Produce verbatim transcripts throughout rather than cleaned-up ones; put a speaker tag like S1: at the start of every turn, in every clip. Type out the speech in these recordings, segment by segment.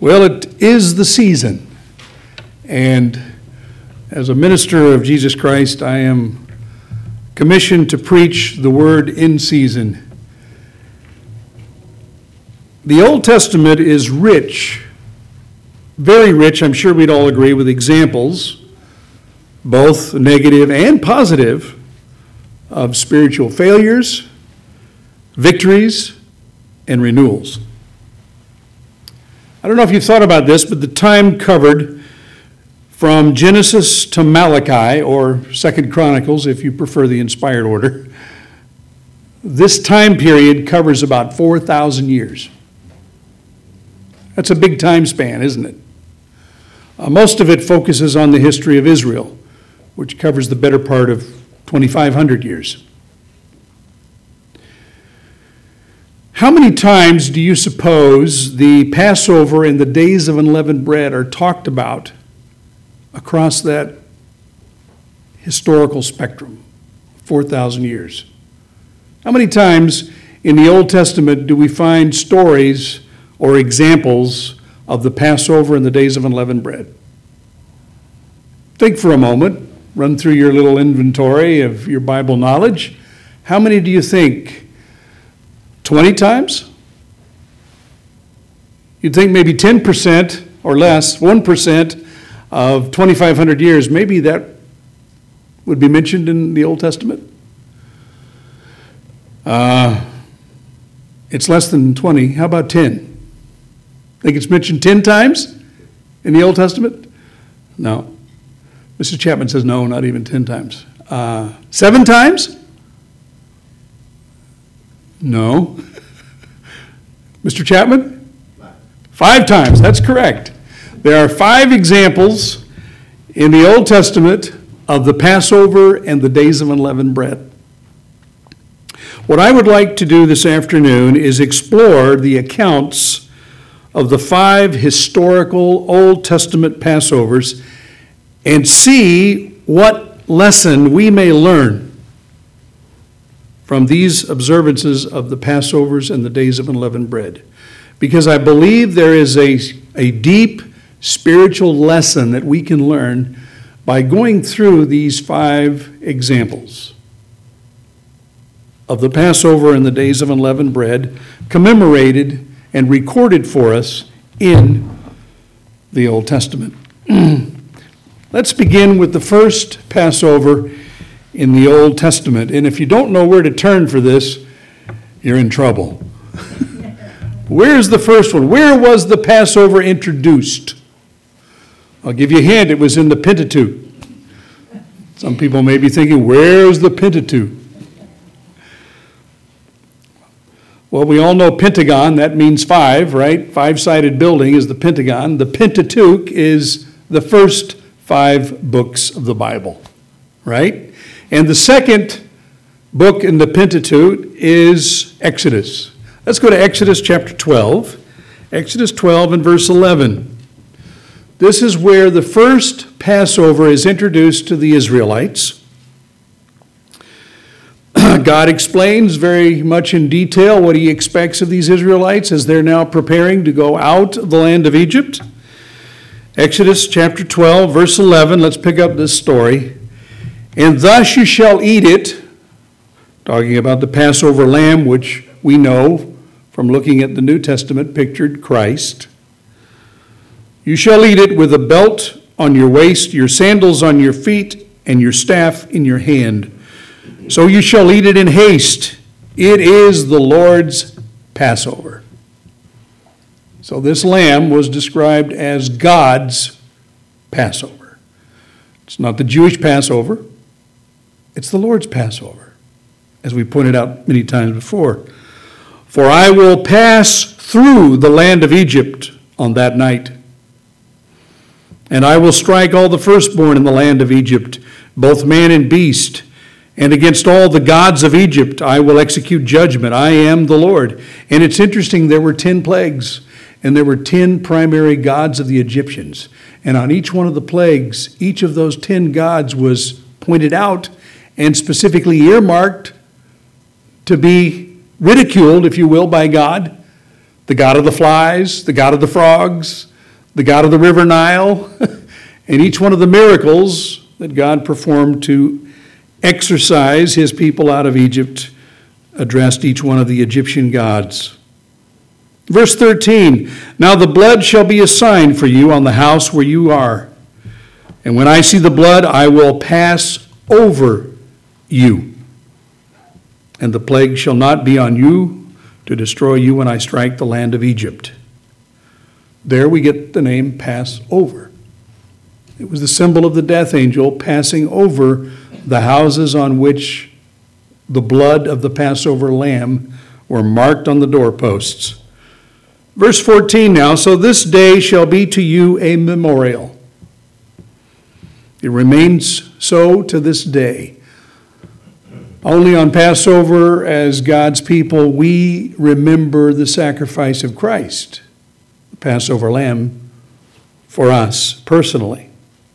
S1: Well, it is the season, and as a minister of Jesus Christ, I am commissioned to preach the word in season. The Old Testament is rich, very rich, I'm sure we'd all agree, with examples, both negative and positive, of spiritual failures, victories, and renewals. I don't know if you've thought about this, but the time covered from Genesis to Malachi, or Second Chronicles, if you prefer the inspired order, this time period covers about four thousand years. That's a big time span, isn't it? Uh, most of it focuses on the history of Israel, which covers the better part of twenty-five hundred years. How many times do you suppose the Passover and the days of unleavened bread are talked about across that historical spectrum, four thousand years? How many times in the Old Testament do we find stories or examples of the Passover and the days of unleavened bread? Think for a moment, run through your little inventory of your Bible knowledge. How many do you think? twenty times? You'd think maybe ten percent or less, one percent of twenty-five hundred years, maybe that would be mentioned in the Old Testament. Uh, it's less than twenty. How about ten? Think it's mentioned ten times in the Old Testament? No. Mister Chapman says no, not even ten times. Uh, seven times? No. Mister Chapman? Five. Five times, that's correct. There are five examples in the Old Testament of the Passover and the days of unleavened bread. What I would like to do this afternoon is explore the accounts of the five historical Old Testament Passovers and see what lesson we may learn from these observances of the Passovers and the days of unleavened bread. Because I believe there is a, a deep spiritual lesson that we can learn by going through these five examples of the Passover and the days of unleavened bread, commemorated and recorded for us in the Old Testament. Let's begin with the first Passover in the Old Testament. And if you don't know where to turn for this, you're in trouble. Where's the first one? Where was the Passover introduced? I'll give you a hint. It was in the Pentateuch. Some people may be thinking, where's the Pentateuch? Well, we all know Pentagon. That means five, right? Five-sided building is the Pentagon. The Pentateuch is the first five books of the Bible, right? And the second book in the Pentateuch is Exodus. Let's go to Exodus chapter twelve. Exodus twelve and verse eleven. This is where the first Passover is introduced to the Israelites. God explains very much in detail what he expects of these Israelites as they're now preparing to go out of the land of Egypt. Exodus chapter twelve, verse eleven. Let's pick up this story. And thus you shall eat it, talking about the Passover lamb, which we know from looking at the New Testament pictured Christ. You shall eat it with a belt on your waist, your sandals on your feet, and your staff in your hand. So you shall eat it in haste. It is the Lord's Passover. So this lamb was described as God's Passover. It's not the Jewish Passover. It's the Lord's Passover, as we pointed out many times before. For I will pass through the land of Egypt on that night, and I will strike all the firstborn in the land of Egypt, both man and beast, and against all the gods of Egypt I will execute judgment. I am the Lord. And it's interesting, there were ten plagues, and there were ten primary gods of the Egyptians. And on each one of the plagues, each of those ten gods was pointed out and specifically earmarked to be ridiculed, if you will, by God. The god of the flies, the god of the frogs, the God of the river Nile, and each one of the miracles that God performed to exorcise his people out of Egypt addressed each one of the Egyptian gods. Verse thirteen, now the blood shall be a sign for you on the house where you are. And when I see the blood, I will pass over you. And the plague shall not be on you to destroy you when I strike the land of Egypt. There we get the name Passover. It was the symbol of the death angel passing over the houses on which the blood of the Passover lamb were marked on the doorposts. Verse fourteen now, so this day shall be to you a memorial. It remains so to this day. Only on Passover, as God's people, we remember the sacrifice of Christ, the Passover lamb, for us personally.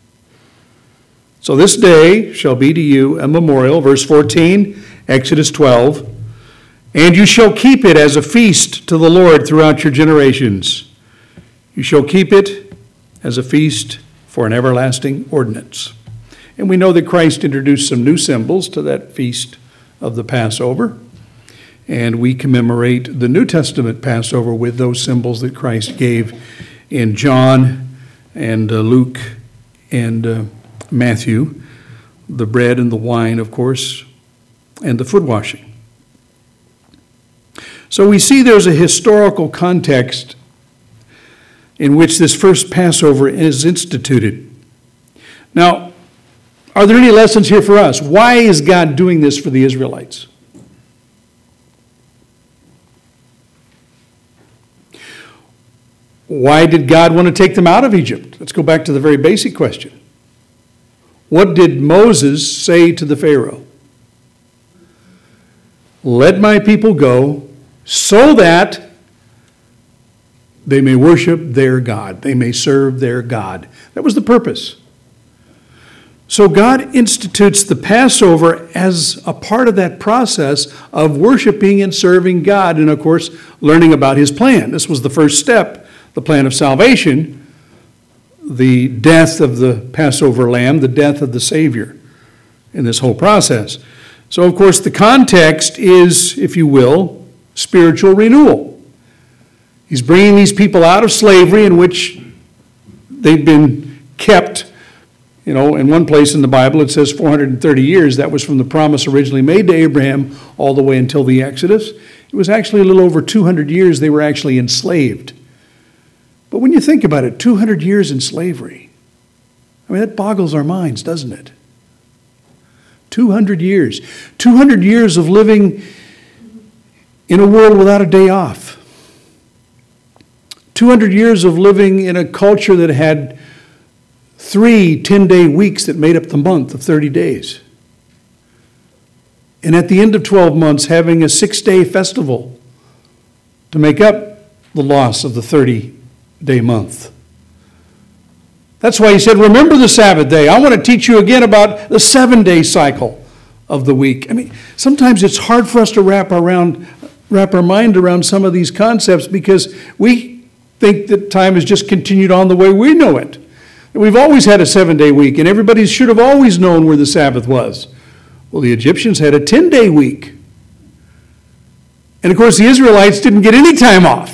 S1: So this day shall be to you a memorial. Verse fourteen, Exodus twelve. And you shall keep it as a feast to the Lord throughout your generations. You shall keep it as a feast for an everlasting ordinance. And we know that Christ introduced some new symbols to that feast of the Passover. And we commemorate the New Testament Passover with those symbols that Christ gave in John and uh, Luke and uh, Matthew, the bread and the wine, of course, and the foot washing. So we see there's a historical context in which this first Passover is instituted. Now, are there any lessons here for us? Why is God doing this for the Israelites? Why did God want to take them out of Egypt? Let's go back to the very basic question. What did Moses say to the Pharaoh? Let my people go so that they may worship their God. They may serve their God. That was the purpose. So God institutes the Passover as a part of that process of worshiping and serving God and, of course, learning about his plan. This was the first step, the plan of salvation, the death of the Passover lamb, the death of the Savior in this whole process. So, of course, the context is, if you will, spiritual renewal. He's bringing these people out of slavery in which they've been kept. You know, in one place in the Bible it says four hundred thirty years. That was from the promise originally made to Abraham all the way until the Exodus. It was actually a little over two hundred years they were actually enslaved. But when you think about it, two hundred years in slavery, I mean, that boggles our minds, doesn't it? two hundred years. two hundred years of living in a world without a day off. two hundred years of living in a culture that had three ten-day weeks that made up the month of thirty days. And at the end of twelve months, having a six-day festival to make up the loss of the thirty-day month. That's why he said, remember the Sabbath day. I want to teach you again about the seven-day cycle of the week. I mean, sometimes it's hard for us to wrap around, wrap our mind around some of these concepts because we think that time has just continued on the way we know it. We've always had a seven-day week, and everybody should have always known where the Sabbath was. Well, the Egyptians had a ten-day week. And, of course, the Israelites didn't get any time off.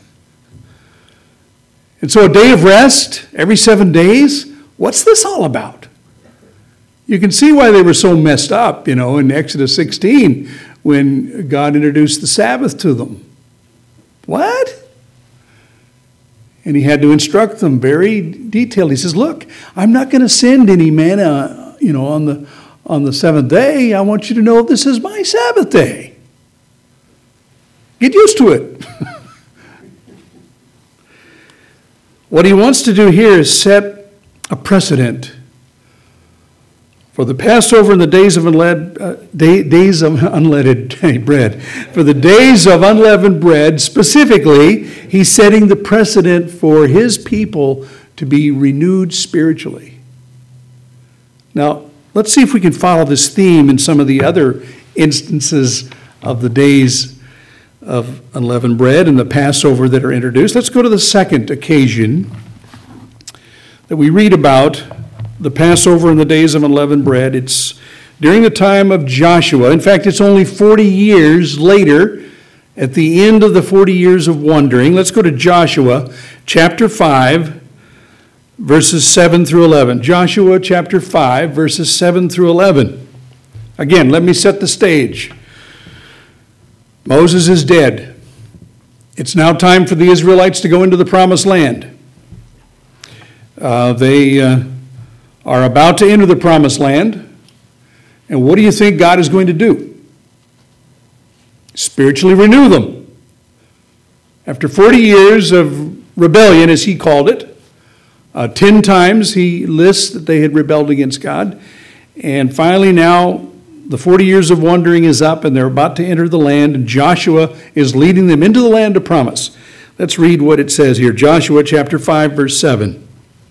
S1: And so a day of rest every seven days, what's this all about? You can see why they were so messed up, you know, in Exodus sixteen when God introduced the Sabbath to them. What? And he had to instruct them very detailed. He says, look, I'm not going to send any manna, you know, on the on the seventh day. I want you to know this is my Sabbath day. Get used to it. What he wants to do here is set a precedent for the Passover and the days of unleavened, uh, day, days of unleavened bread. For the days of unleavened bread, specifically, he's setting the precedent for his people to be renewed spiritually. Now, let's see if we can follow this theme in some of the other instances of the days of unleavened bread and the Passover that are introduced. Let's go to the second occasion that we read about the Passover and the days of unleavened bread. It's during the time of Joshua. In fact, it's only forty years later, at the end of the forty years of wandering. Let's go to Joshua chapter five, verses seven through eleven. Joshua chapter five, verses seven through eleven. Again, let me set the stage. Moses is dead. It's now time for the Israelites to go into the promised land. Uh, they uh, are about to enter the promised land. And what do you think God is going to do? Spiritually renew them. After forty years of rebellion, as he called it, uh, ten times he lists that they had rebelled against God. And finally now, the forty years of wandering is up, and they're about to enter the land, and Joshua is leading them into the land of promise. Let's read what it says here. Joshua chapter five, verse seven.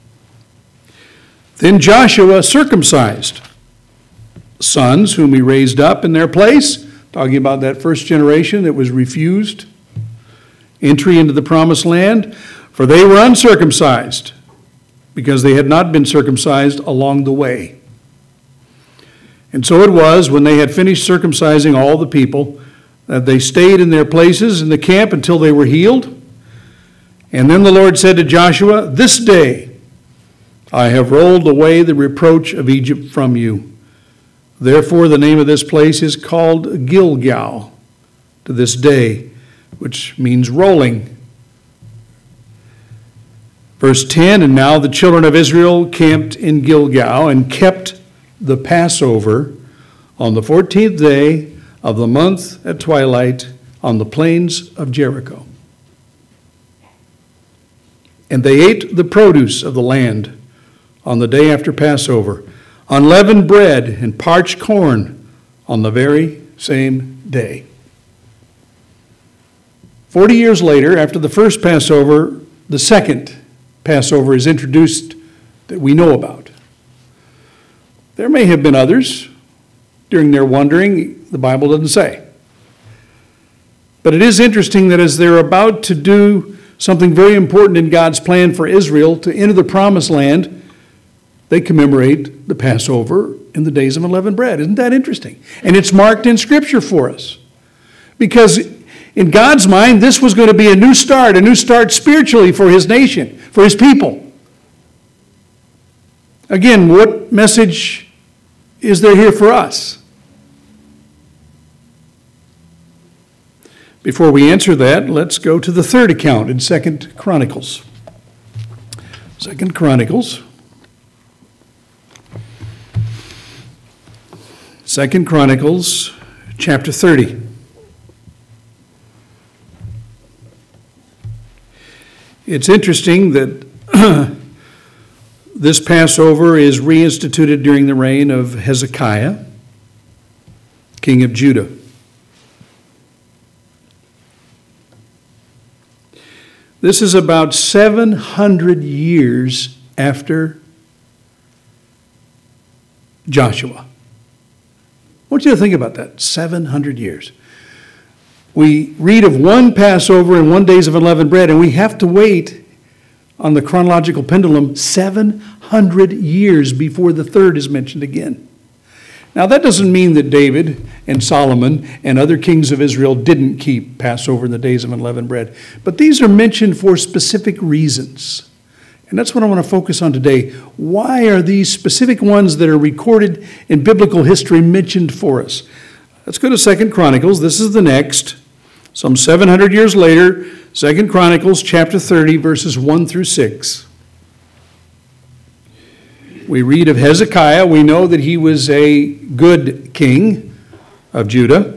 S1: Then Joshua circumcised sons whom he raised up in their place, talking about that first generation that was refused entry into the promised land, for they were uncircumcised, because they had not been circumcised along the way. And so it was, when they had finished circumcising all the people, that they stayed in their places in the camp until they were healed. And then the Lord said to Joshua, "This day I have rolled away the reproach of Egypt from you." Therefore, the name of this place is called Gilgal to this day, which means rolling. Verse ten, and now the children of Israel camped in Gilgal and kept the Passover on the fourteenth day of the month at twilight on the plains of Jericho. And they ate the produce of the land on the day after Passover, unleavened bread and parched corn on the very same day. Forty years later, after the first Passover, the second Passover is introduced that we know about. There may have been others during their wandering, the Bible doesn't say. But it is interesting that as they're about to do something very important in God's plan for Israel to enter the promised land, they commemorate the Passover in the days of unleavened bread. Isn't that interesting? And it's marked in Scripture for us. Because in God's mind, this was going to be a new start, a new start spiritually for his nation, for his people. Again, what message is there here for us? Before we answer that, let's go to the third account in Second Chronicles. Second Chronicles. Second Chronicles, chapter thirty. It's interesting that this Passover is reinstituted during the reign of Hezekiah, king of Judah. This is about seven hundred years after Joshua. I want you to think about that, seven hundred years. We read of one Passover and one days of unleavened bread, and we have to wait on the chronological pendulum seven hundred years before the third is mentioned again. Now, that doesn't mean that David and Solomon and other kings of Israel didn't keep Passover in the days of unleavened bread, but these are mentioned for specific reasons. And that's what I want to focus on today. Why are these specific ones that are recorded in biblical history mentioned for us? Let's go to Second Chronicles. This is the next. Some seven hundred years later, Second Chronicles chapter thirty, verses one through six. We read of Hezekiah. We know that he was a good king of Judah.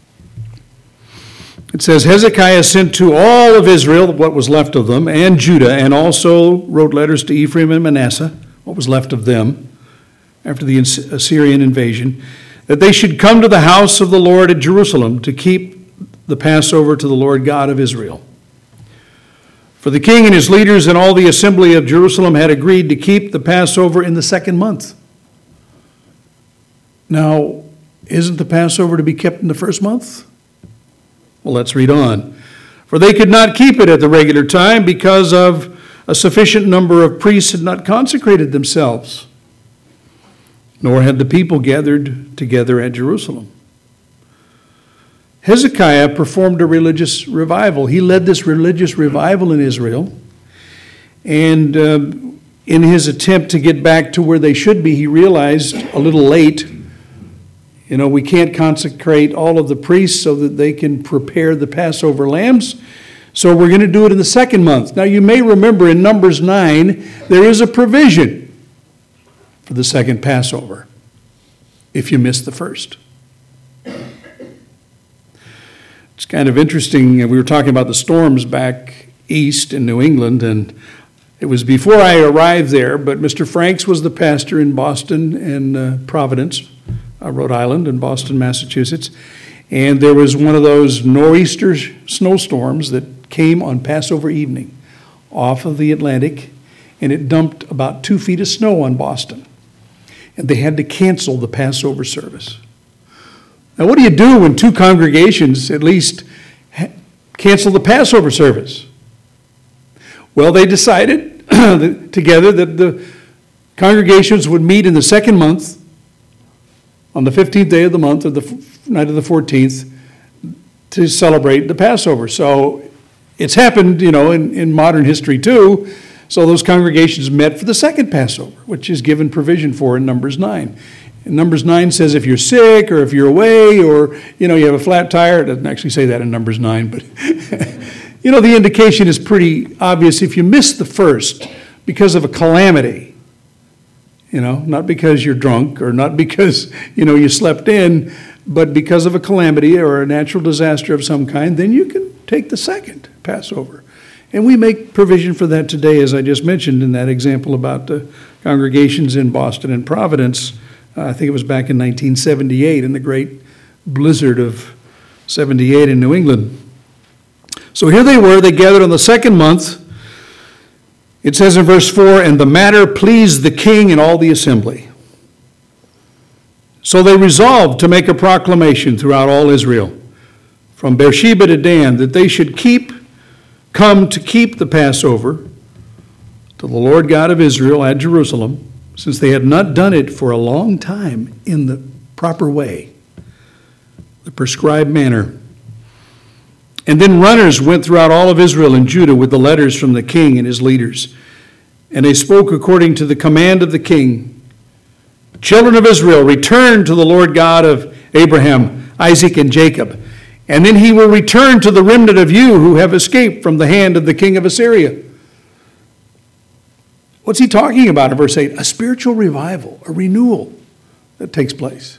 S1: It says, Hezekiah sent to all of Israel, what was left of them, and Judah, and also wrote letters to Ephraim and Manasseh, what was left of them, after the Assyrian invasion, that they should come to the house of the Lord at Jerusalem to keep the Passover to the Lord God of Israel. For the king and his leaders and all the assembly of Jerusalem had agreed to keep the Passover in the second month. Now, isn't the Passover to be kept in the first month? Well, let's read on. For they could not keep it at the regular time because of a sufficient number of priests had not consecrated themselves, nor had the people gathered together at Jerusalem. Hezekiah performed a religious revival. He led this religious revival in Israel. And uh, in his attempt to get back to where they should be, he realized a little late, you know, we can't consecrate all of the priests so that they can prepare the Passover lambs. So we're going to do it in the second month. Now you may remember in Numbers nine, there is a provision for the second Passover if you miss the first. It's kind of interesting. We were talking about the storms back east in New England, and it was before I arrived there, but Mister Franks was the pastor in Boston and uh, Providence, uh, Rhode Island, and Boston, Massachusetts. And there was one of those nor'easter snowstorms that came on Passover evening off of the Atlantic, and it dumped about two feet of snow on Boston. And they had to cancel the Passover service. Now, what do you do when two congregations at least ha- cancel the Passover service? Well, they decided together that the congregations would meet in the second month, on the fifteenth day of the month, or the f- night of the fourteenth, to celebrate the Passover. So it's happened, you know, in, in modern history too. So those congregations met for the second Passover, which is given provision for in Numbers nine. And Numbers nine says if you're sick or if you're away or, you know, you have a flat tire. It doesn't actually say that in Numbers nine, but, you know, the indication is pretty obvious. If you miss the first because of a calamity, you know, not because you're drunk or not because, you know, you slept in, but because of a calamity or a natural disaster of some kind, then you can take the second Passover. And we make provision for that today, as I just mentioned in that example about the congregations in Boston and Providence. Uh, I think it was back in nineteen seventy-eight in the great blizzard of seventy-eight in New England. So here they were, they gathered on the second month. It says in verse four, and the matter pleased the king and all the assembly. So they resolved to make a proclamation throughout all Israel, from Beersheba to Dan, that they should keep, come to keep the Passover to the Lord God of Israel at Jerusalem, since they had not done it for a long time in the proper way, the prescribed manner. And then runners went throughout all of Israel and Judah with the letters from the king and his leaders. And they spoke according to the command of the king. Children of Israel, return to the Lord God of Abraham, Isaac, and Jacob. And then he will return to the remnant of you who have escaped from the hand of the king of Assyria. What's he talking about in verse eight? A spiritual revival, a renewal that takes place.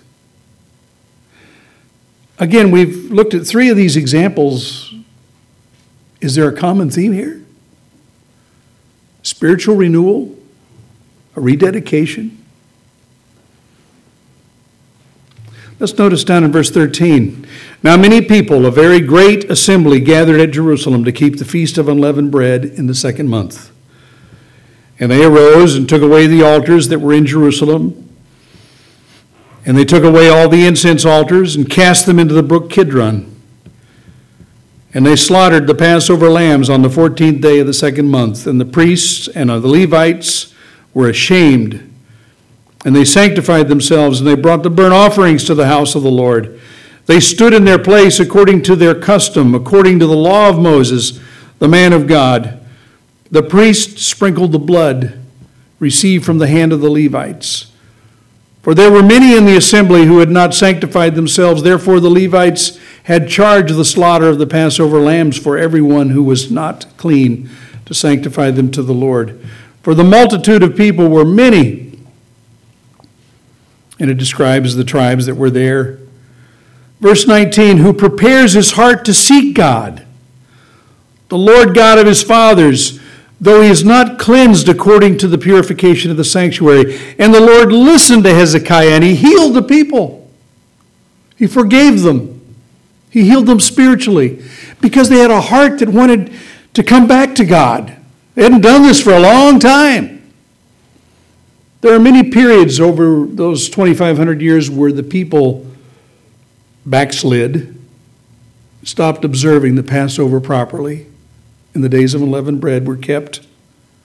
S1: Again, we've looked at three of these examples. Is there a common theme here? Spiritual renewal, a rededication. Let's notice down in verse thirteen. Now many people, a very great assembly, gathered at Jerusalem to keep the feast of unleavened bread in the second month. And they arose and took away the altars that were in Jerusalem. And they took away all the incense altars and cast them into the brook Kidron. And they slaughtered the Passover lambs on the fourteenth day of the second month. And the priests and the Levites were ashamed. And they sanctified themselves, and they brought the burnt offerings to the house of the Lord. They stood in their place according to their custom, according to the law of Moses, the man of God. The priest sprinkled the blood received from the hand of the Levites. For there were many in the assembly who had not sanctified themselves. Therefore the Levites had charge of the slaughter of the Passover lambs for everyone who was not clean, to sanctify them to the Lord. For the multitude of people were many. And it describes the tribes that were there. Verse nineteen, who prepares his heart to seek God, the Lord God of his fathers, though he is not cleansed according to the purification of the sanctuary. And the Lord listened to Hezekiah, and he healed the people. He forgave them. He healed them spiritually because they had a heart that wanted to come back to God. They hadn't done this for a long time. There are many periods over those twenty-five hundred years where the people backslid, stopped observing the Passover properly, and the days of unleavened bread were kept.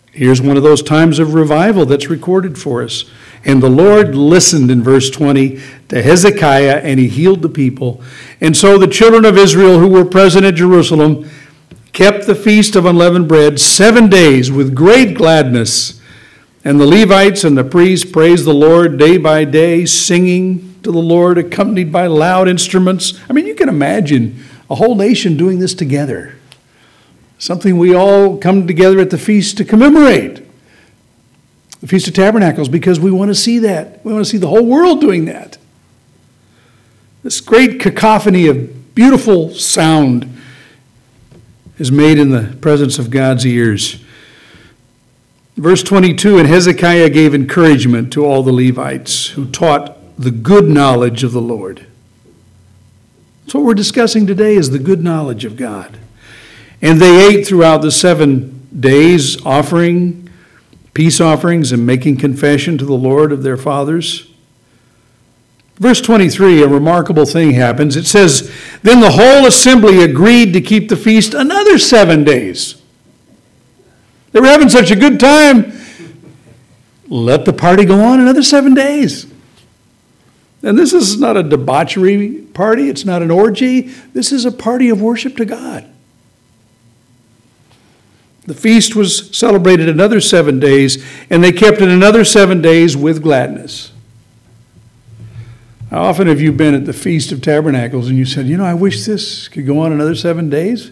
S1: Here's one of those times of revival that's recorded for us. And the Lord listened, in verse twenty, to Hezekiah, and he healed the people. And so the children of Israel who were present at Jerusalem kept the feast of unleavened bread seven days with great gladness. And the Levites and the priests praised the Lord day by day, singing to the Lord, accompanied by loud instruments. I mean, you can imagine a whole nation doing this together. Something we all come together at the feast to commemorate. The Feast of Tabernacles, because we want to see that. We want to see the whole world doing that. This great cacophony of beautiful sound is made in the presence of God's ears. Verse twenty-two, and Hezekiah gave encouragement to all the Levites who taught the good knowledge of the Lord. That's what we're discussing today, is the good knowledge of God. And they ate throughout the seven days, offering peace offerings and making confession to the Lord of their fathers. Verse twenty-three, a remarkable thing happens. It says, then the whole assembly agreed to keep the feast another seven days. They were having such a good time. Let the party go on another seven days. And this is not a debauchery party. It's not an orgy. This is a party of worship to God. The feast was celebrated another seven days, and they kept it another seven days with gladness. How often have you been at the Feast of Tabernacles and you said, you know, I wish this could go on another seven days?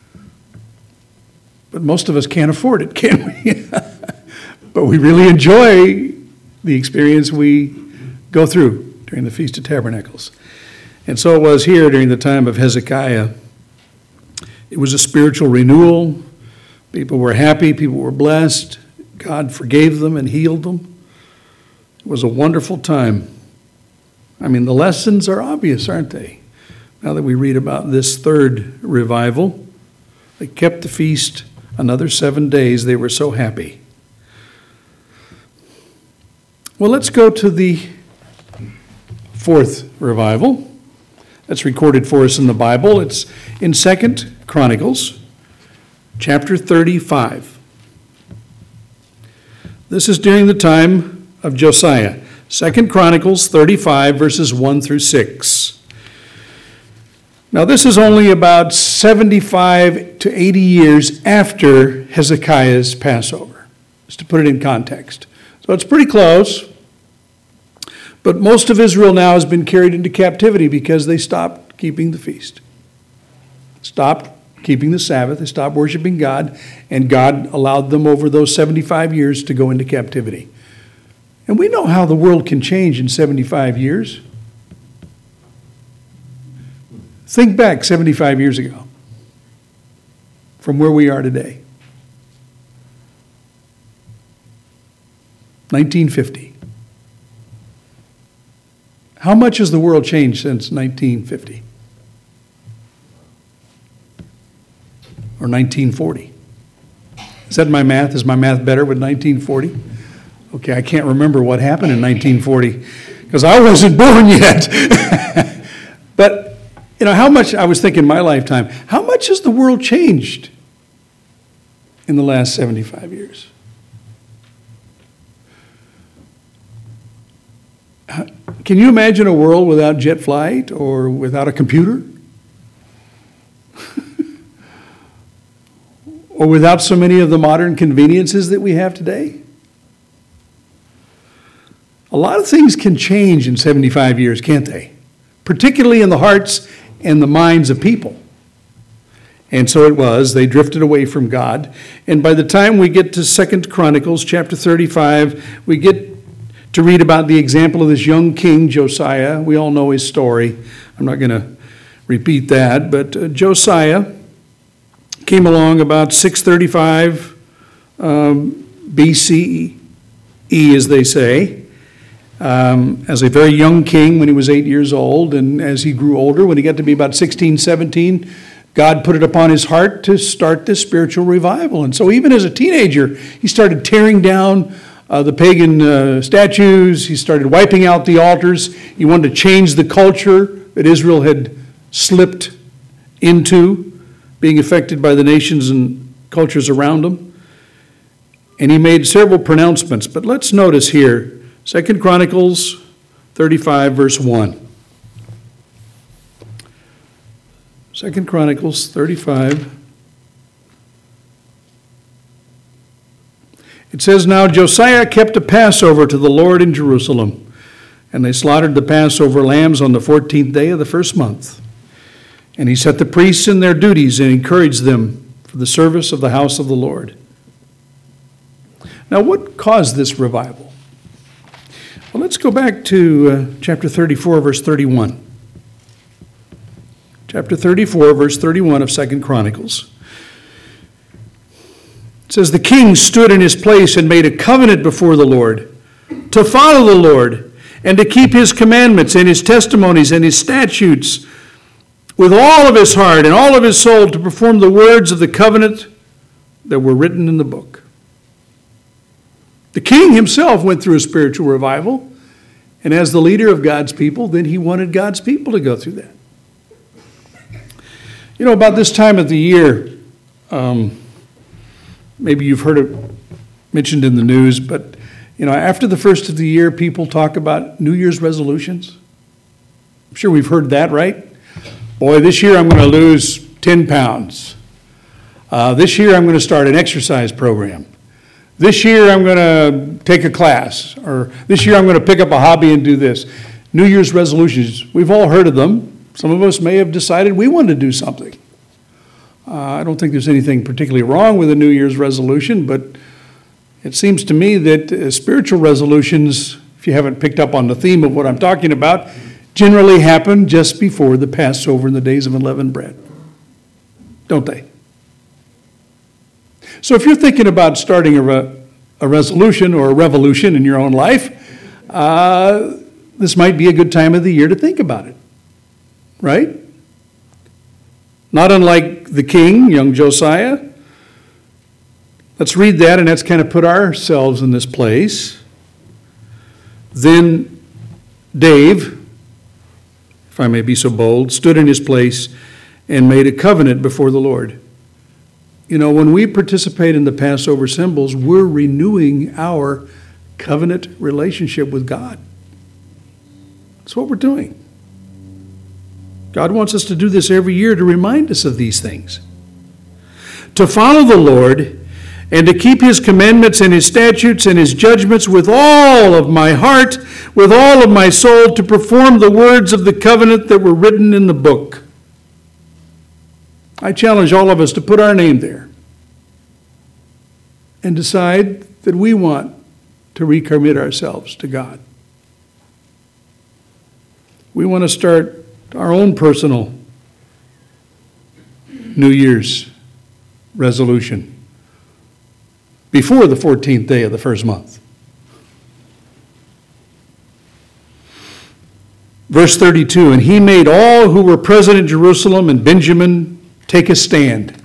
S1: But most of us can't afford it, can we? But we really enjoy the experience we go through during the Feast of Tabernacles. And so it was here during the time of Hezekiah. It was a spiritual renewal. People were happy, people were blessed. God forgave them and healed them. It was a wonderful time. I mean, the lessons are obvious, aren't they? Now that we read about this third revival, they kept the feast another seven days. They were so happy. Well, let's go to the fourth revival that's recorded for us in the Bible. It's in Second Chronicles, chapter thirty-five. This is during the time of Josiah. Second Chronicles thirty-five, verses one through six. Now, this is only about seventy-five to eighty years after Hezekiah's Passover, just to put it in context. So it's pretty close. But most of Israel now has been carried into captivity because they stopped keeping the feast. Stopped keeping the Sabbath. They stopped worshiping God, and God allowed them over those seventy-five years to go into captivity. And we know how the world can change in seventy-five years. Think back seventy-five years ago from where we are today. nineteen fifty. How much has the world changed since nineteen fifty? Or nineteen forty? Is that my math? Is my math better with nineteen forty? Okay, I can't remember what happened in nineteen forty because I wasn't born yet. But, you know, how much, I was thinking my lifetime, how much has the world changed in the last seventy-five years? Can you imagine a world without jet flight or without a computer? Or without so many of the modern conveniences that we have today? A lot of things can change in seventy-five years, can't they? Particularly in the hearts and the minds of people. And so it was. They drifted away from God. And by the time we get to Second Chronicles chapter thirty-five, we get to read about the example of this young king, Josiah. We all know his story. I'm not going to repeat that. But uh, Josiah came along about six thirty-five um, B C E, as they say, um, as a very young king when he was eight years old. And as he grew older, when he got to be about sixteen, seventeen, God put it upon his heart to start this spiritual revival. And so even as a teenager, he started tearing down uh, the pagan uh, statues. He started wiping out the altars. He wanted to change the culture that Israel had slipped into, being affected by the nations and cultures around them. And he made several pronouncements. But let's notice here, Second Chronicles thirty-five, verse one. Second Chronicles thirty-five. It says, "Now Josiah kept a Passover to the Lord in Jerusalem, and they slaughtered the Passover lambs on the fourteenth day of the first month. And he set the priests in their duties and encouraged them for the service of the house of the Lord." Now, what caused this revival? Well, let's go back to uh, chapter thirty-four, verse thirty-one. Chapter thirty-four, verse thirty-one of Second Chronicles. It says, "The king stood in his place and made a covenant before the Lord to follow the Lord and to keep his commandments and his testimonies and his statutes with all of his heart and all of his soul, to perform the words of the covenant that were written in the book." The king himself went through a spiritual revival, and as the leader of God's people, then he wanted God's people to go through that. You know, about this time of the year, um, maybe you've heard it mentioned in the news, but, you know, after the first of the year, people talk about New Year's resolutions. I'm sure we've heard that, right? Boy, this year I'm going to lose ten pounds. Uh, this year I'm going to start an exercise program. This year I'm going to take a class. Or this year I'm going to pick up a hobby and do this. New Year's resolutions, we've all heard of them. Some of us may have decided we want to do something. Uh, I don't think there's anything particularly wrong with a New Year's resolution, but it seems to me that uh, spiritual resolutions, if you haven't picked up on the theme of what I'm talking about, generally happen just before the Passover and the days of unleavened bread. Don't they? So if you're thinking about starting a, re- a resolution or a revolution in your own life, uh, this might be a good time of the year to think about it. Right? Not unlike the king, young Josiah. Let's read that, and that's kind of put ourselves in this place. "Then Dave, if I may be so bold, stood in his place and made a covenant before the Lord." You know, when we participate in the Passover symbols, we're renewing our covenant relationship with God. That's what we're doing. God wants us to do this every year to remind us of these things. To follow the Lord and to keep his commandments and his statutes and his judgments with all of my heart, with all of my soul, to perform the words of the covenant that were written in the book. I challenge all of us to put our name there and decide that we want to recommit ourselves to God. We want to start our own personal New Year's resolution before the fourteenth day of the first month. Verse thirty-two, "And he made all who were present in Jerusalem and Benjamin take a stand.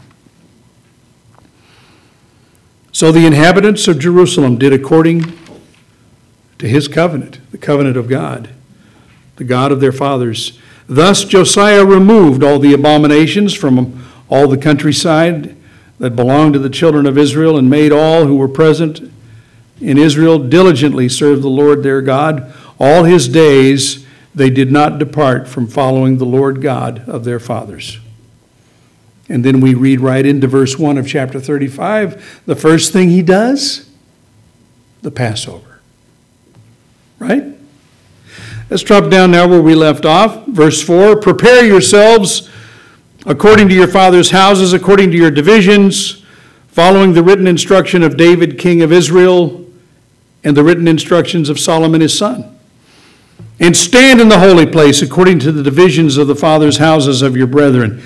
S1: So the inhabitants of Jerusalem did according to his covenant, the covenant of God, the God of their fathers. Thus Josiah removed all the abominations from all the countryside that belonged to the children of Israel, and made all who were present in Israel diligently serve the Lord their God. All his days they did not depart from following the Lord God of their fathers." And then we read right into verse one of chapter thirty-five, the first thing he does, the Passover. Right? Let's drop down now where we left off. Verse four, "Prepare yourselves according to your father's houses, according to your divisions, following the written instruction of David, king of Israel, and the written instructions of Solomon his son. And stand in the holy place according to the divisions of the father's houses of your brethren,"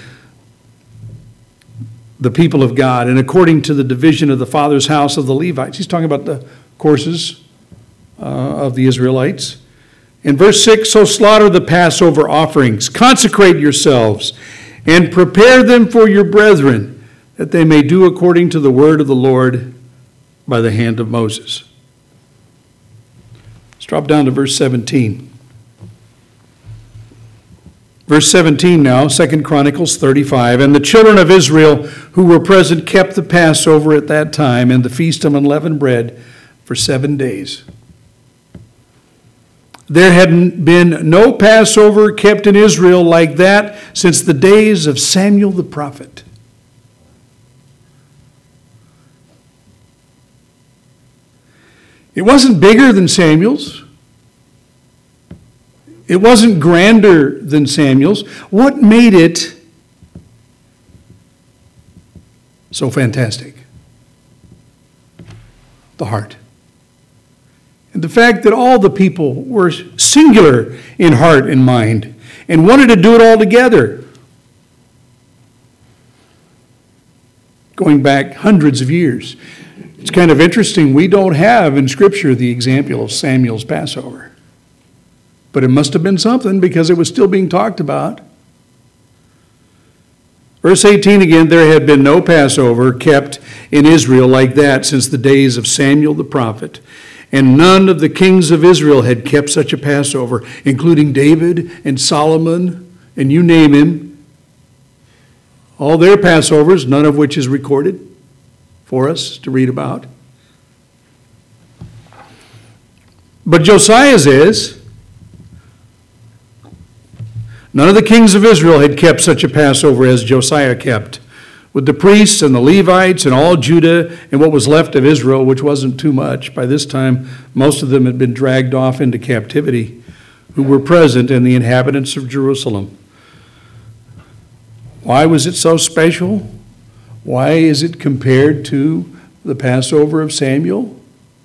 S1: the people of God, "and according to the division of the father's house of the Levites." He's talking about the courses uh, of the Israelites. In verse six, "So slaughter the Passover offerings, consecrate yourselves, and prepare them for your brethren, that they may do according to the word of the Lord by the hand of Moses." Let's drop down to verse seventeen. Verse seventeen now, Second Chronicles thirty-five. And the children of Israel who were present kept the Passover at that time and the feast of unleavened bread for seven days. There had been no Passover kept in Israel like that since the days of Samuel the prophet. It wasn't bigger than Samuel's. It wasn't grander than Samuel's. What made it so fantastic? The heart. And the fact that all the people were singular in heart and mind and wanted to do it all together. Going back hundreds of years. It's kind of interesting. We don't have in Scripture the example of Samuel's Passover. But it must have been something because it was still being talked about. Verse eighteen again, there had been no Passover kept in Israel like that since the days of Samuel the prophet. And none of the kings of Israel had kept such a Passover, including David and Solomon, and you name him. All their Passovers, none of which is recorded for us to read about. But Josiah's is. None of the kings of Israel had kept such a Passover as Josiah kept, with the priests and the Levites and all Judah and what was left of Israel, which wasn't too much. By this time, most of them had been dragged off into captivity, who were present, and the inhabitants of Jerusalem. Why was it so special? Why is it compared to the Passover of Samuel?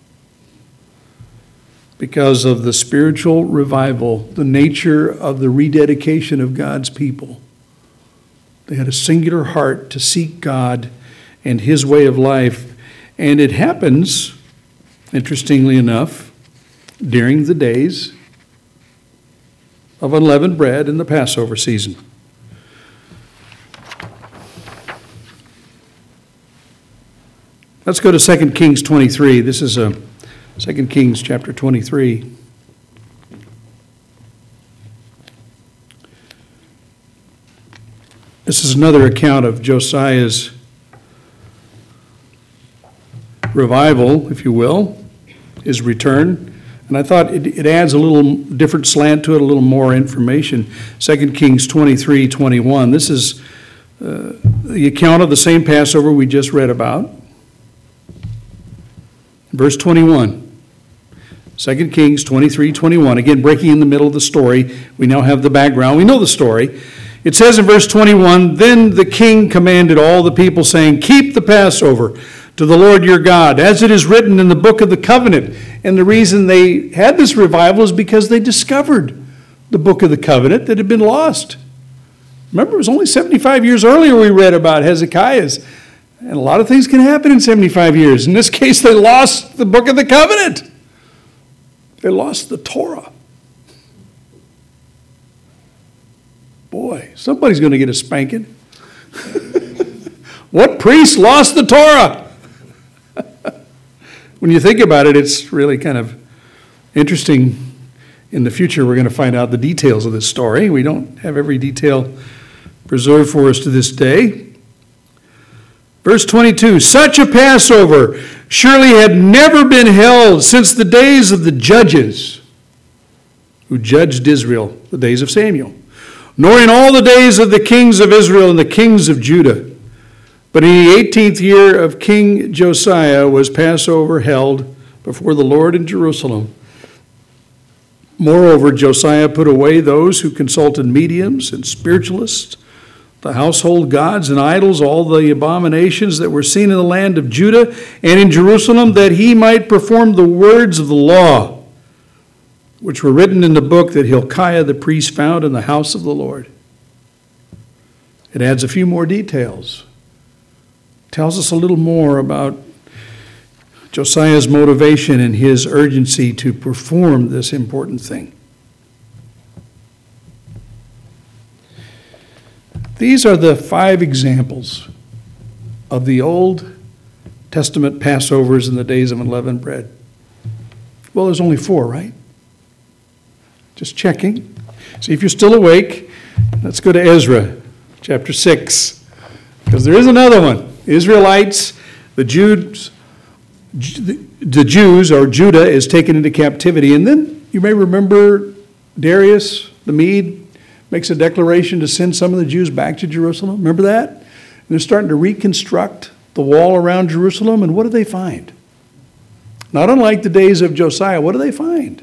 S1: Because of the spiritual revival, the nature of the rededication of God's people. They had a singular heart to seek God and His way of life. And it happens, interestingly enough, during the days of unleavened bread in the Passover season. Let's go to Second Kings twenty-three. This is a Second Kings chapter twenty-three. This is another account of Josiah's revival, if you will, his return. And I thought it, it adds a little different slant to it, a little more information. Second Kings twenty-three twenty-one. This is uh, the account of the same Passover we just read about. Verse twenty-one. Second Kings twenty-three twenty-one. Again, breaking in the middle of the story. We now have the background. We know the story. It says in verse twenty-one, Then the king commanded all the people, saying, Keep the Passover to the Lord your God, as it is written in the book of the covenant. And the reason they had this revival is because they discovered the book of the covenant that had been lost. Remember, it was only seventy-five years earlier we read about Hezekiah's. And a lot of things can happen in seventy-five years. In this case, they lost the book of the covenant. They lost the Torah. Boy, somebody's going to get a spanking. What priest lost the Torah? When you think about it, it's really kind of interesting. In the future, we're going to find out the details of this story. We don't have every detail preserved for us to this day. Verse twenty-two, Such a Passover surely had never been held since the days of the judges who judged Israel, the days of Samuel, nor in all the days of the kings of Israel and the kings of Judah. But in the eighteenth year of King Josiah was Passover held before the Lord in Jerusalem. Moreover, Josiah put away those who consulted mediums and spiritualists, the household gods and idols, all the abominations that were seen in the land of Judah and in Jerusalem, that he might perform the words of the law, which were written in the book that Hilkiah the priest found in the house of the Lord. It adds a few more details. It tells us a little more about Josiah's motivation and his urgency to perform this important thing. These are the five examples of the Old Testament Passovers in the days of unleavened bread. Well, there's only four, right? Just checking. See if you're still awake. Let's go to Ezra, chapter six, because there is another one. Israelites, the Jews, the Jews, or Judah, is taken into captivity. And then you may remember Darius the Mede makes a declaration to send some of the Jews back to Jerusalem. Remember that? And they're starting to reconstruct the wall around Jerusalem. And what do they find? Not unlike the days of Josiah, what do they find?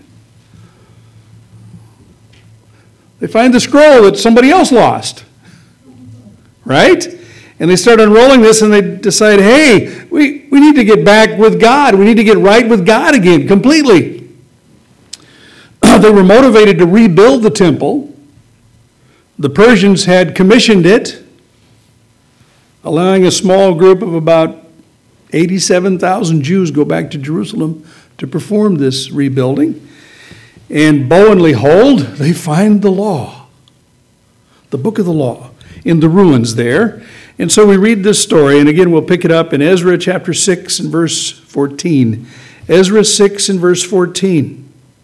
S1: They find the scroll that somebody else lost. Right? And they start unrolling this and they decide, hey, we, we need to get back with God. We need to get right with God again, completely. They were motivated to rebuild the temple. The Persians had commissioned it, allowing a small group of about eighty-seven thousand Jews go back to Jerusalem to perform this rebuilding. And Bo and Lehold, they find the law, the book of the law, in the ruins there. And so we read this story, and again, we'll pick it up in Ezra chapter six and verse fourteen. Ezra six and verse fourteen.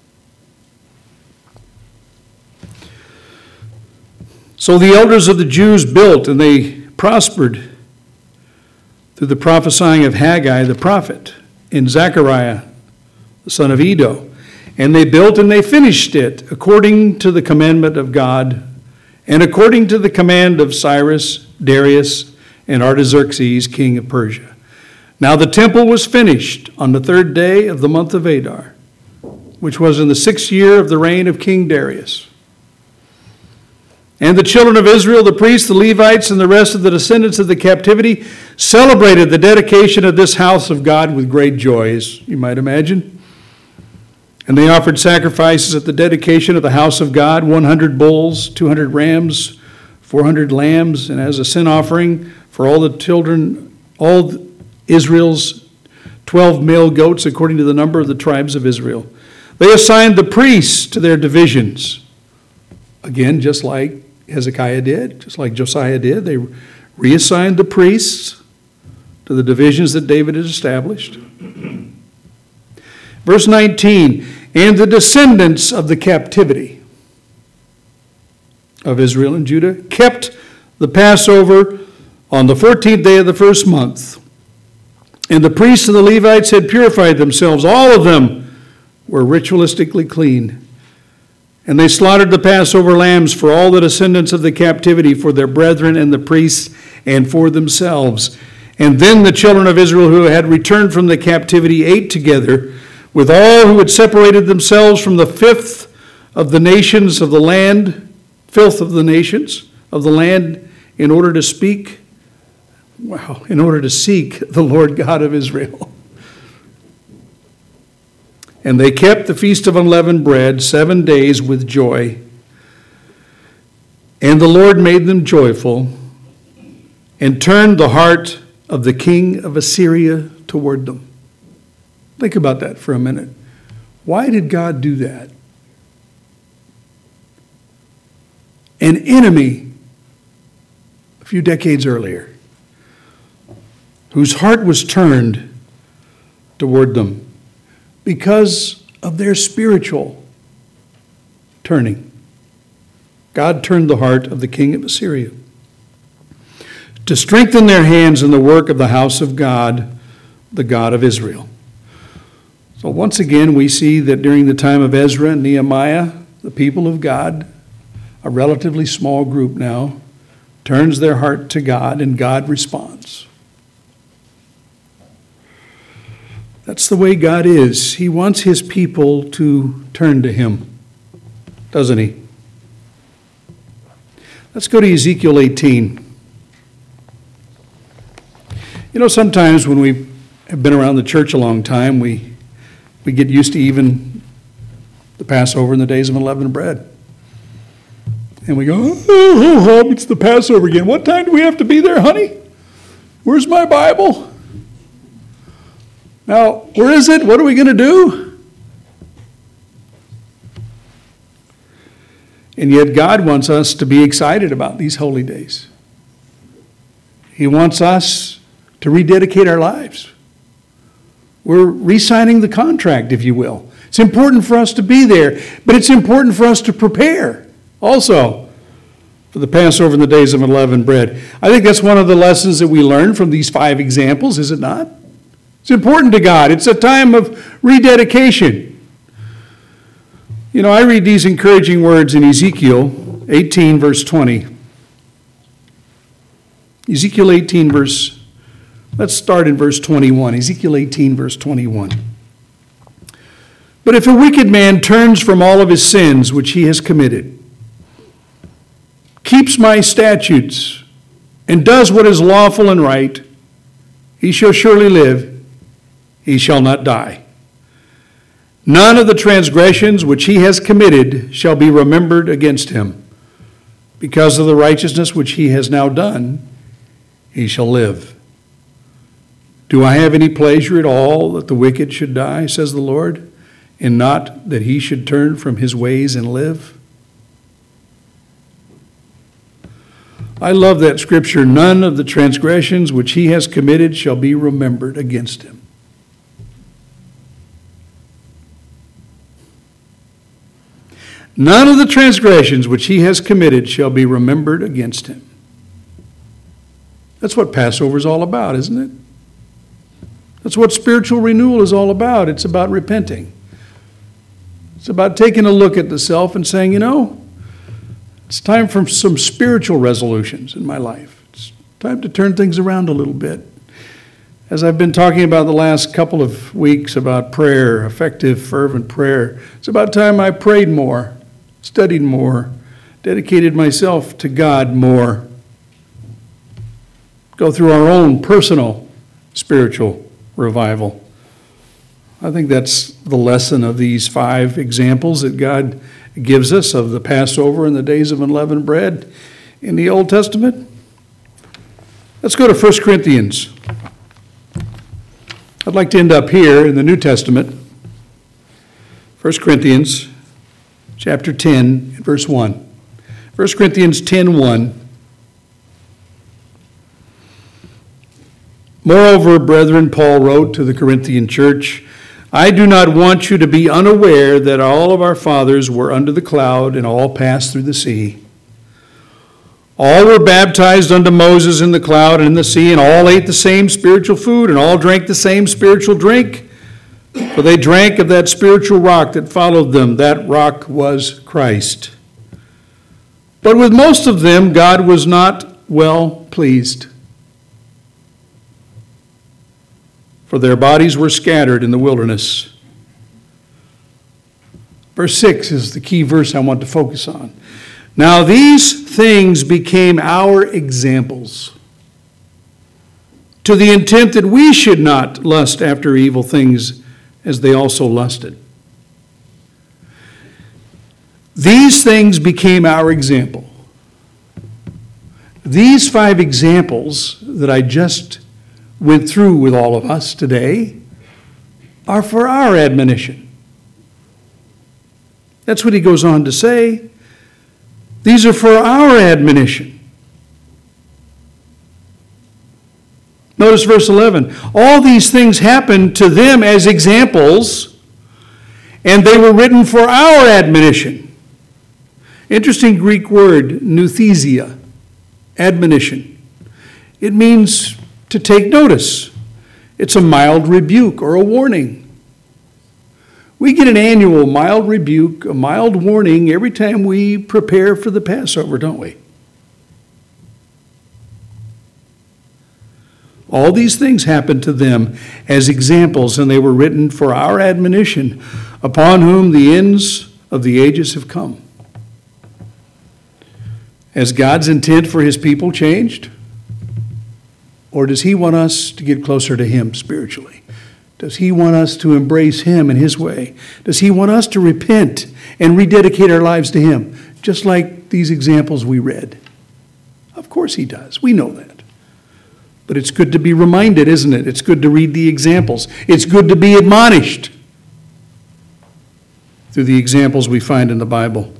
S1: So the elders of the Jews built, and they prospered through the prophesying of Haggai the prophet and Zechariah, the son of Iddo. And they built and they finished it according to the commandment of God and according to the command of Cyrus, Darius, and Artaxerxes, king of Persia. Now the temple was finished on the third day of the month of Adar, which was in the sixth year of the reign of King Darius. And the children of Israel, the priests, the Levites, and the rest of the descendants of the captivity celebrated the dedication of this house of God with great joy, as you might imagine. And they offered sacrifices at the dedication of the house of God, one hundred bulls, two hundred rams, four hundred lambs, and as a sin offering for all the children, all Israel's twelve male goats according to the number of the tribes of Israel. They assigned the priests to their divisions. Again, just like Hezekiah did, just like Josiah did, they reassigned the priests to the divisions that David had established. Verse nineteen, and the descendants of the captivity of Israel and Judah kept the Passover on the fourteenth day of the first month. And the priests and the Levites had purified themselves. All of them were ritualistically clean. And they slaughtered the Passover lambs for all the descendants of the captivity, for their brethren and the priests, and for themselves. And then the children of Israel who had returned from the captivity ate together with all who had separated themselves from the fifth of the nations of the land, filth of the nations of the land, in order to speak, wow, in order to seek the Lord God of Israel. And they kept the feast of unleavened bread seven days with joy. And the Lord made them joyful and turned the heart of the king of Assyria toward them. Think about that for a minute. Why did God do that? An enemy a few decades earlier, whose heart was turned toward them because of their spiritual turning. God turned the heart of the king of Assyria to strengthen their hands in the work of the house of God, the God of Israel. So once again, we see that during the time of Ezra and Nehemiah, the people of God, a relatively small group now, turns their heart to God, and God responds. That's the way God is. He wants his people to turn to him, doesn't he? Let's go to Ezekiel eighteen. You know, sometimes when we have been around the church a long time, we we get used to even the Passover and the days of unleavened bread. And we go, oh, oh, oh, it's the Passover again. What time do we have to be there, honey? Where's my Bible? Now, where is it? What are we going to do? And yet God wants us to be excited about these holy days. He wants us to rededicate our lives. We're re-signing the contract, if you will. It's important for us to be there, but it's important for us to prepare also. for the Passover and the days of unleavened bread. I think that's one of the lessons that we learn from these five examples, is it not? It's important to God. It's a time of rededication. You know, I read these encouraging words in Ezekiel eighteen, verse twenty. Ezekiel eighteen, verse, let's start in verse twenty-one. Ezekiel eighteen, verse twenty-one. But if a wicked man turns from all of his sins which he has committed, keeps my statutes, and does what is lawful and right, he shall surely live, he shall not die. None of the transgressions which he has committed shall be remembered against him. Because of the righteousness which he has now done, he shall live. Do I have any pleasure at all that the wicked should die, says the Lord, and not that he should turn from his ways and live? I love that scripture. None of the transgressions which he has committed shall be remembered against him. None of the transgressions which he has committed shall be remembered against him. That's what Passover is all about, isn't it? That's what spiritual renewal is all about. It's about repenting. It's about taking a look at the self and saying, you know, it's time for some spiritual resolutions in my life. It's time to turn things around a little bit. As I've been talking about the last couple of weeks about prayer, effective, fervent prayer, it's about time I prayed more, studied more, dedicated myself to God more. Go through our own personal spiritual revival. I think that's the lesson of these five examples that God gives us of the Passover and the days of unleavened bread in the Old Testament. Let's go to First Corinthians. I'd like to end up here in the New Testament. First Corinthians chapter ten, verse one. First Corinthians ten, one. Moreover, brethren, Paul wrote to the Corinthian church, I do not want you to be unaware that all of our fathers were under the cloud and all passed through the sea. All were baptized unto Moses in the cloud and in the sea, and all ate the same spiritual food, and all drank the same spiritual drink. For they drank of that spiritual rock that followed them. That rock was Christ. But with most of them God was not well pleased, for their bodies were scattered in the wilderness. Verse six is the key verse I want to focus on. Now these things became our examples, to the intent that we should not lust after evil things as they also lusted. These things became our example. These five examples that I just went through with all of us today are for our admonition. That's what he goes on to say. These are for our admonition. Notice verse eleven. All these things happened to them as examples, and they were written for our admonition. Interesting Greek word, nouthesia, admonition. It means to take notice. It's a mild rebuke or a warning. We get an annual mild rebuke, a mild warning every time we prepare for the Passover, don't we? All these things happened to them as examples, and they were written for our admonition, upon whom the ends of the ages have come. Has God's intent for his people changed? Or does he want us to get closer to him spiritually? Does he want us to embrace him in his way? Does he want us to repent and rededicate our lives to him, just like these examples we read? Of course he does. We know that. But it's good to be reminded, isn't it? It's good to read the examples. It's good to be admonished through the examples we find in the Bible.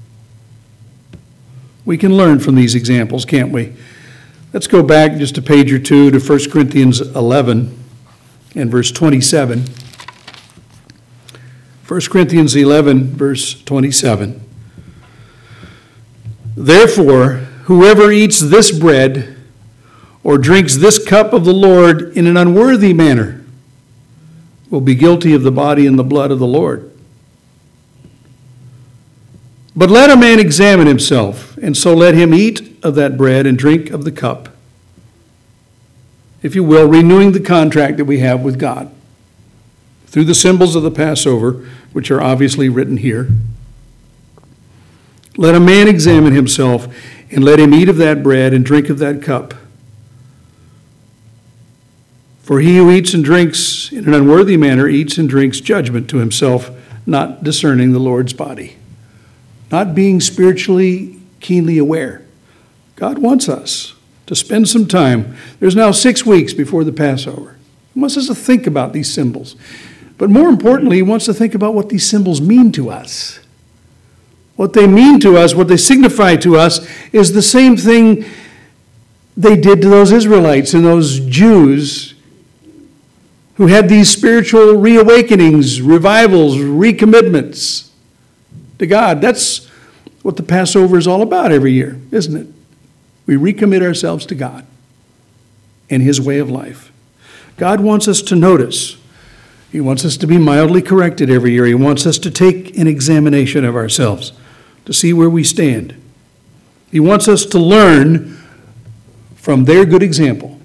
S1: We can learn from these examples, can't we? Let's go back just a page or two to First Corinthians eleven and verse twenty-seven. First Corinthians eleven, verse twenty-seven. Therefore, whoever eats this bread or drinks this cup of the Lord in an unworthy manner will be guilty of the body and the blood of the Lord. But let a man examine himself, and so let him eat of that bread and drink of the cup, if you will, renewing the contract that we have with God through the symbols of the Passover, which are obviously written here. Let a man examine himself, and let him eat of that bread and drink of that cup. For he who eats and drinks in an unworthy manner eats and drinks judgment to himself, not discerning the Lord's body, not being spiritually keenly aware. God wants us to spend some time. There's now six weeks before the Passover. He wants us to think about these symbols. But more importantly, he wants to think about what these symbols mean to us. What they mean to us, what they signify to us, is the same thing they did to those Israelites and those Jews who had these spiritual reawakenings, revivals, recommitments to God. That's what the Passover is all about every year, isn't it? We recommit ourselves to God and his way of life. God wants us to notice. He wants us to be mildly corrected every year. He wants us to take an examination of ourselves to see where we stand. He wants us to learn from their good example.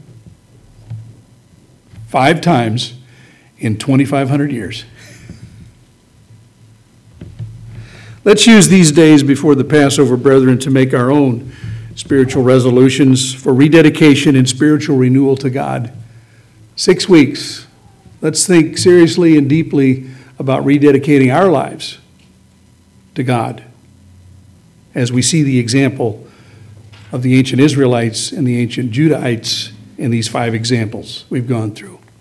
S1: Five times in twenty-five hundred years. Let's use these days before the Passover, brethren, to make our own spiritual resolutions for rededication and spiritual renewal to God. Six weeks. Let's think seriously and deeply about rededicating our lives to God as we see the example of the ancient Israelites and the ancient Judahites in these five examples we've gone through.